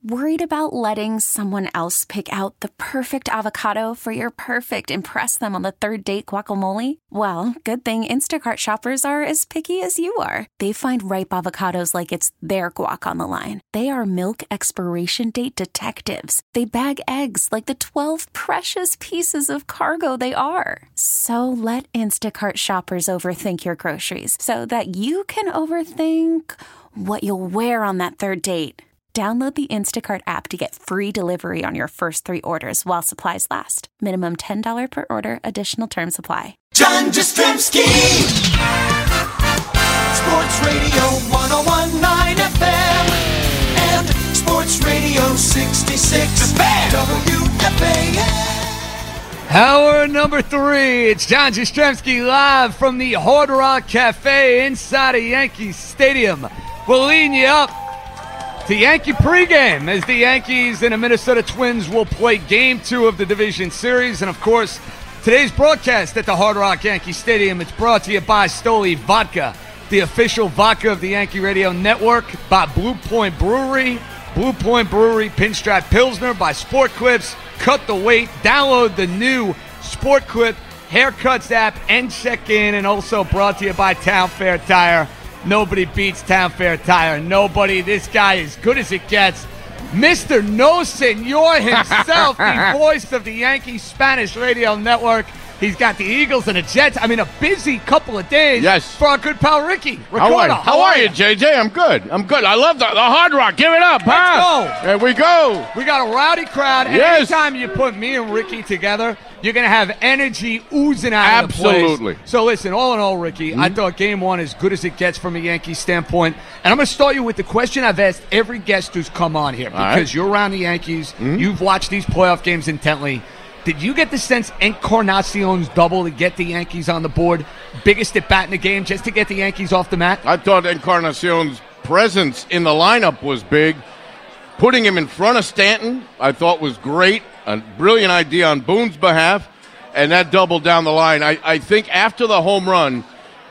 Worried about letting someone else pick out the perfect avocado for your perfect impress them on the third date guacamole? Well, good thing Instacart shoppers are as picky as you are. They find ripe avocados like it's their guac on the line. They are milk expiration date detectives. They bag eggs like the 12 precious pieces of cargo they are. So let Instacart shoppers overthink your groceries so that you can overthink what you'll wear on that third date. Download the Instacart app to get free delivery on your first 3 orders while supplies last. Minimum $10 per order. Additional terms apply. John Jastrzemski. Sports Radio 101.9 FM and Sports Radio 66 WFAN. Hour number 3. It's John Jastrzemski live from the Hard Rock Cafe inside of Yankee Stadium. We'll lead you up to Yankee pregame as the Yankees and the Minnesota Twins will play Game 2 of the Division Series. And, of course, today's broadcast at the Hard Rock Yankee Stadium, it's brought to you by Stoli Vodka, the official vodka of the Yankee Radio Network, by Blue Point Brewery, Pinstripe Pilsner, by Sport Clips, Cut the Weight. Download the new Sport Clip Haircuts app and check in. And also brought to you by Town Fair Tire. Nobody beats Town Fair Tire. Nobody. This guy is good as it gets. Mr. No Senor himself, the voice of the Yankee Spanish Radio Network. He's got the Eagles and the Jets. I mean, a busy couple of days for our good pal Ricky. How are you, JJ? I'm good. I love the Hard Rock. Give it up, huh? Let's go. There we go. We got a rowdy crowd. And anytime you put me and Ricky together, you're going to have energy oozing out of the place. Absolutely. So listen, all in all, Ricky, I thought Game 1 as good as it gets from a Yankee standpoint. And I'm going to start you with the question I've asked every guest who's come on here. Because you're around the Yankees. You've watched these playoff games intently. Did you get the sense Encarnacion's double to get the Yankees on the board, biggest at bat in the game, just to get the Yankees off the mat? I thought Encarnacion's presence in the lineup was big. Putting him in front of Stanton, I thought was great. A brilliant idea on Boone's behalf, and that double down the line. I think after the home run,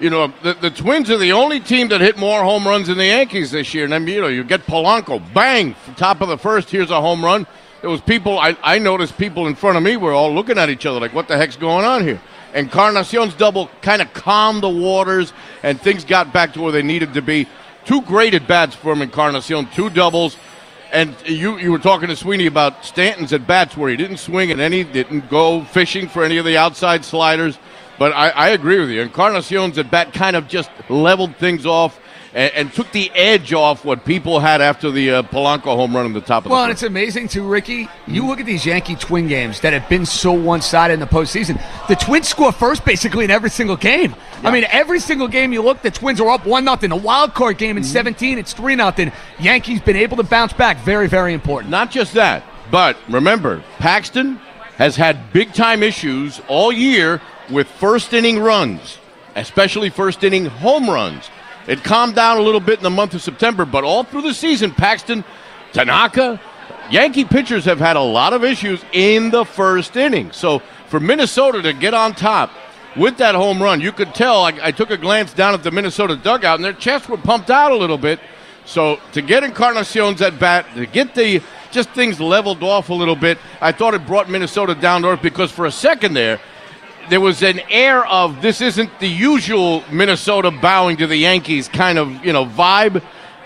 the Twins are the only team that hit more home runs than the Yankees this year. And then, you get Polanco, bang, top of the first, here's a home run. There was people, I noticed people in front of me were all looking at each other like, what the heck's going on here? Encarnacion's double kind of calmed the waters, and things got back to where they needed to be. 2 great at-bats from Encarnacion, 2 doubles. And you were talking to Sweeney about Stanton's at-bats where he didn't swing at any, didn't go fishing for any of the outside sliders. But I agree with you. Encarnacion's at-bat kind of just leveled things off and took the edge off what people had after the Polanco home run on the top of the Well, and it's amazing, too, Ricky. You look at these Yankee-Twin games that have been so one-sided in the postseason. The Twins score first basically in every single game. Yeah. I mean, every single game you look, the Twins are up 1-0. The wild card game in 17, it's 3-0. Yankees been able to bounce back. Very, very important. Not just that, but remember, Paxton has had big-time issues all year with first-inning runs, especially first-inning home runs. It calmed down a little bit in the month of September, but all through the season, Paxton, Tanaka, Yankee pitchers have had a lot of issues in the first inning. So for Minnesota to get on top with that home run, you could tell, I took a glance down at the Minnesota dugout, and their chests were pumped out a little bit. So to get Encarnacion's at bat, to get just things leveled off a little bit, I thought it brought Minnesota down to earth because for a second there was an air of this isn't the usual Minnesota bowing to the Yankees kind of, vibe.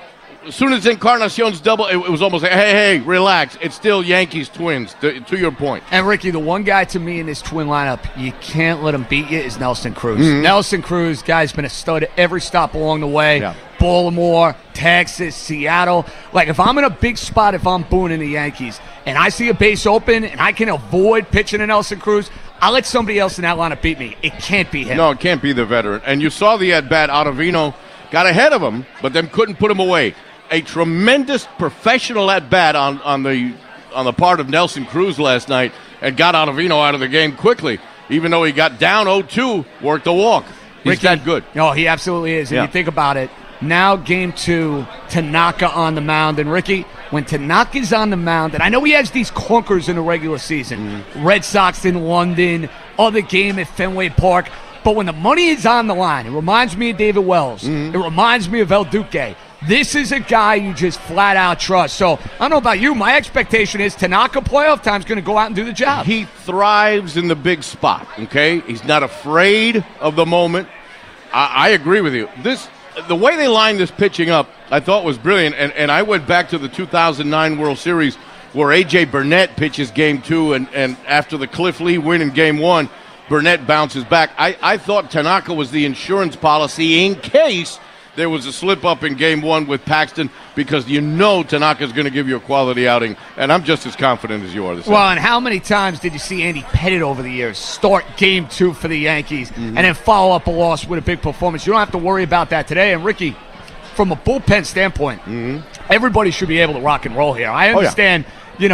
As soon as Encarnacion's double, it was almost like, hey, relax. It's still Yankees-Twins, to your point. And, Ricky, the one guy to me in this Twin lineup, you can't let him beat you, is Nelson Cruz. Nelson Cruz, guy's been a stud at every stop along the way. Yeah. Baltimore, Texas, Seattle. Like, if I'm in a big spot, if I'm Boone in the Yankees, and I see a base open, and I can avoid pitching to Nelson Cruz, I'll let somebody else in that lineup beat me. It can't be him. No, it can't be the veteran. And you saw the at-bat. Ottavino got ahead of him, but then couldn't put him away. A tremendous professional at-bat on the part of Nelson Cruz last night and got Ottavino out of the game quickly. Even though he got down 0-2, worked the walk. He's that good. No, he absolutely is. And you think about it, now Game 2, Tanaka on the mound. And, Ricky, when Tanaka's on the mound, and I know he has these clunkers in the regular season, Red Sox in London, other game at Fenway Park, but when the money is on the line, it reminds me of David Wells. It reminds me of El Duque. This is a guy you just flat out trust. So I don't know about you. My expectation is Tanaka playoff time is going to go out and do the job. He thrives in the big spot, okay? He's not afraid of the moment. I agree with you. The way they lined this pitching up, I thought was brilliant. And I went back to the 2009 World Series where A.J. Burnett pitches Game 2, and after the Cliff Lee win in Game 1, Burnett bounces back. I thought Tanaka was the insurance policy in case there was a slip-up in Game 1 with Paxton, because Tanaka's going to give you a quality outing, and I'm just as confident as you are. Well, and how many times did you see Andy Pettitte over the years start Game 2 for the Yankees and then follow up a loss with a big performance? You don't have to worry about that today. And, Ricky, from a bullpen standpoint, everybody should be able to rock and roll here. I understand,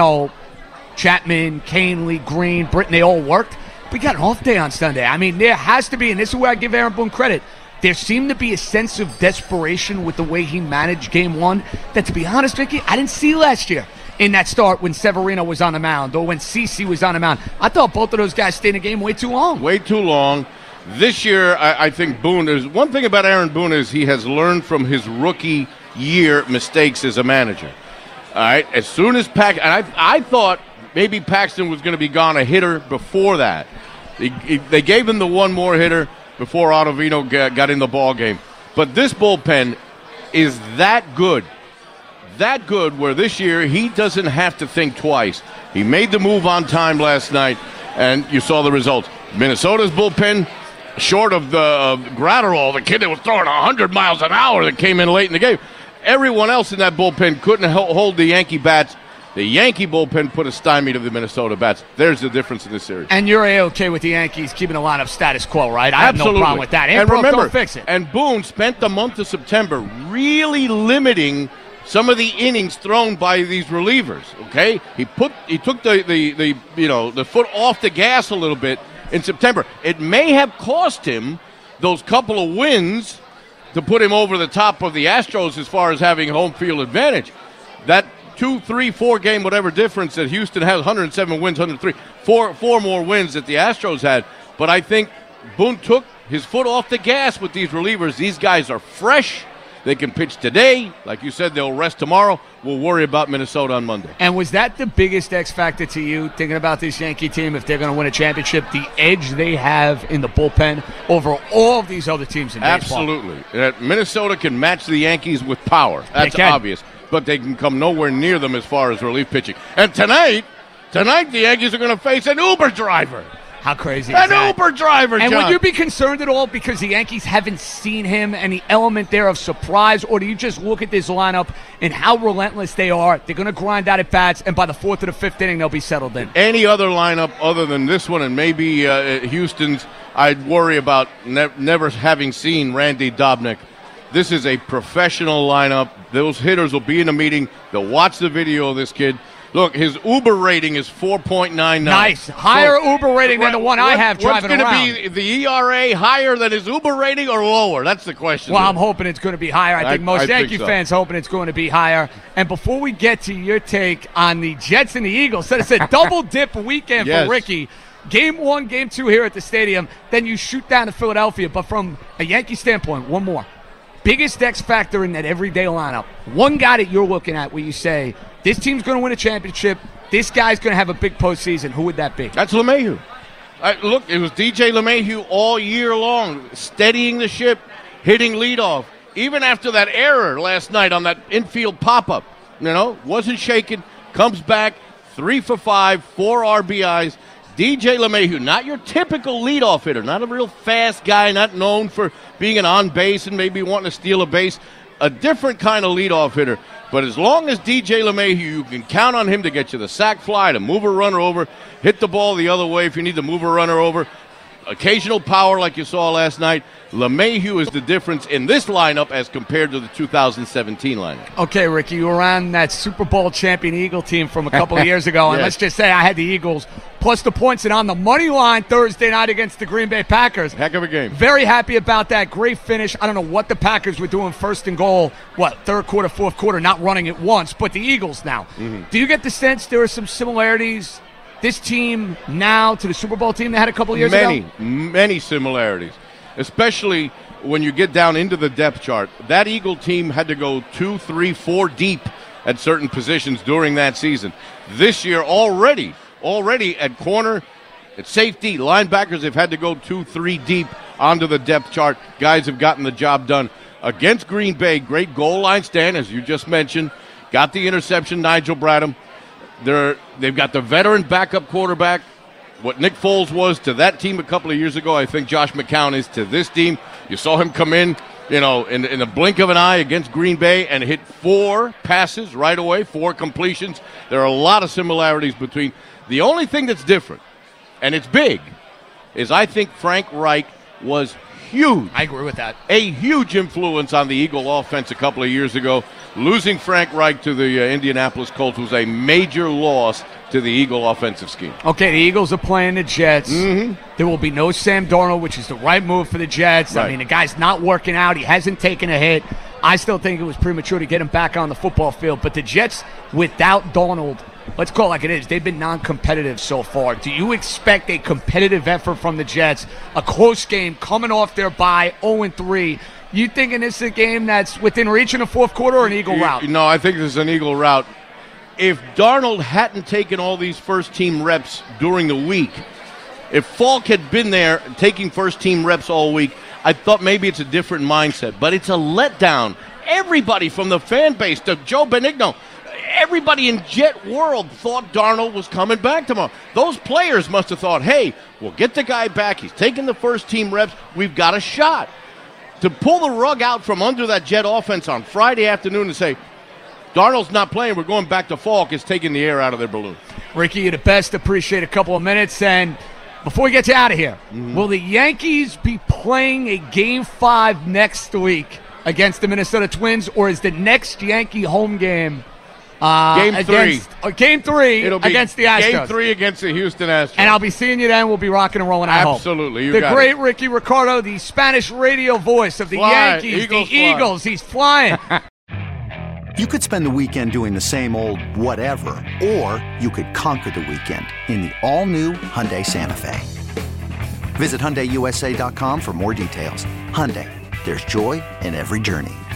Chapman, Canely, Green, Britton, they all worked. We got an off day on Sunday. I mean, there has to be, and this is where I give Aaron Boone credit, there seemed to be a sense of desperation with the way he managed Game 1 that, to be honest, Vicky, I didn't see last year in that start when Severino was on the mound or when CeCe was on the mound. I thought both of those guys stayed in the game way too long. Way too long. This year, I think Boone, there's one thing about Aaron Boone is he has learned from his rookie year mistakes as a manager. All right, as soon as Paxton, and I thought maybe Paxton was going to be gone a hitter before that. They gave him the one more hitter before Ottavino got in the ball game. But this bullpen is that good where this year he doesn't have to think twice. He made the move on time last night, and you saw the results. Minnesota's bullpen, short of the Gratterall, the kid that was throwing 100 miles an hour that came in late in the game. Everyone else in that bullpen couldn't hold the Yankee bats. The Yankee bullpen put a stymie to the Minnesota bats. There's the difference in this series. And you're A-okay with the Yankees keeping the lineup status quo, right? I Absolutely. have no problem with that. And remember, don't fix it. And Boone spent the month of September really limiting some of the innings thrown by these relievers. Okay, he took the foot off the gas a little bit in September. It may have cost him those couple of wins to put him over the top of the Astros as far as having home field advantage. That 2, 3, 4 game, whatever difference that Houston has, 107 wins, 103, four more wins that the Astros had. But I think Boone took his foot off the gas with these relievers. These guys are fresh. They can pitch today. Like you said, they'll rest tomorrow. We'll worry about Minnesota on Monday. And was that the biggest X factor to you, thinking about this Yankee team, if they're going to win a championship, the edge they have in the bullpen over all of these other teams in baseball? Absolutely. Minnesota can match the Yankees with power. That's obvious. But they can come nowhere near them as far as relief pitching. And tonight the Yankees are going to face an Uber driver. How crazy is that? An Uber driver, And John. would you be concerned at all because the Yankees haven't seen him and the element there of surprise, or do you just look at this lineup and how relentless they are? They're going to grind out at bats, and by the 4th or the 5th inning, they'll be settled in. Any other lineup other than this one and maybe Houston's, I'd worry about never having seen Randy Dobnak. This is a professional lineup. Those hitters will be in a meeting. They'll watch the video of this kid. Look, his Uber rating is 4.99. Nice. Higher Uber rating than the one I have driving around. What's going to be the ERA higher than his Uber rating or lower? That's the question. Well, I'm hoping it's going to be higher. I think most Yankee fans hoping it's going to be higher. And before we get to your take on the Jets and the Eagles, so it's a double dip weekend for Ricky. Game 1, Game 2 here at the stadium. Then you shoot down to Philadelphia. But from a Yankee standpoint, one more. Biggest X factor in that everyday lineup. One guy that you're looking at where you say, this team's going to win a championship, this guy's going to have a big postseason. Who would that be? That's LeMahieu. Look, it was DJ LeMahieu all year long, steadying the ship, hitting leadoff. Even after that error last night on that infield pop-up, wasn't shaken, comes back, 3 for 5, 4 RBIs. DJ LeMahieu, not your typical leadoff hitter, not a real fast guy, not known for being an on-base and maybe wanting to steal a base. A different kind of leadoff hitter. But as long as DJ LeMahieu, you can count on him to get you the sac fly, to move a runner over, hit the ball the other way if you need to move a runner over. Occasional power like you saw last night. LeMahieu is the difference in this lineup as compared to the 2017 lineup. Okay, Ricky, you were on that Super Bowl champion Eagle team from a couple of years ago, and let's just say I had the Eagles plus the points and on the money line Thursday night against the Green Bay Packers. Heck of a game. Very happy about that. Great finish. I don't know what the Packers were doing first and goal, third quarter, fourth quarter, not running it once, but the Eagles now. Mm-hmm. Do you get the sense there are some similarities, this team now to the Super Bowl team they had a couple of years ago? Many similarities. Especially when you get down into the depth chart, that Eagle team had to go 2, 3, 4 deep at certain positions during that season. This year already at corner, at safety, linebackers have had to go 2, 3 deep onto the depth chart. Guys have gotten the job done. Against Green Bay, great goal line stand, as you just mentioned. Got the interception, Nigel Bradham. They've got the veteran backup quarterback. What Nick Foles was to that team a couple of years ago, I think Josh McCown is to this team. You saw him come in, in the blink of an eye against Green Bay and hit 4 passes right away, 4 completions. There are a lot of similarities between. The only thing that's different, and it's big, is I think Frank Reich was huge. I agree with that. A huge influence on the Eagle offense a couple of years ago. Losing Frank Reich to the Indianapolis Colts was a major loss to the Eagle offensive scheme. Okay, the Eagles are playing the Jets. Mm-hmm. There will be no Sam Darnold, which is the right move for the Jets. Right. I mean, the guy's not working out. He hasn't taken a hit. I still think it was premature to get him back on the football field. But the Jets, without Darnold, let's call it like it is, they've been non-competitive so far. Do you expect a competitive effort from the Jets? A close game coming off their bye, 0-3. You thinking this is a game that's within reach in the fourth quarter or an Eagle route? No, I think this is an Eagle route. If Darnold hadn't taken all these first-team reps during the week, if Falk had been there taking first-team reps all week, I thought maybe it's a different mindset. But it's a letdown. Everybody from the fan base to Joe Benigno, everybody in Jet World thought Darnold was coming back tomorrow. Those players must have thought, hey, we'll get the guy back. He's taking the first-team reps. We've got a shot. To pull the rug out from under that Jet offense on Friday afternoon and say, Darnold's not playing, we're going back to Falk, is taking the air out of their balloon. Ricky, you're the best. Appreciate a couple of minutes. And before we get you out of here, will the Yankees be playing a Game 5 next week against the Minnesota Twins, or is the next Yankee home game Game 3 It'll be against the Astros? Game 3 against the Houston Astros. And I'll be seeing you then. We'll be rocking and rolling, I hope. Absolutely. You the got great it. Ricky Ricardo, the Spanish radio voice of the Yankees, Eagles the Eagles. He's flying. You could spend the weekend doing the same old whatever, or you could conquer the weekend in the all-new Hyundai Santa Fe. Visit HyundaiUSA.com for more details. Hyundai, there's joy in every journey.